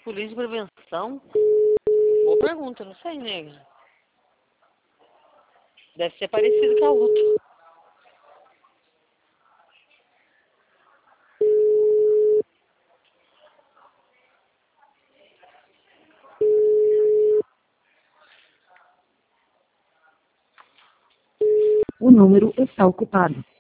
polícia de prevenção? Boa pergunta, não sei, nega. Deve ser parecido com a outra. O número está ocupado.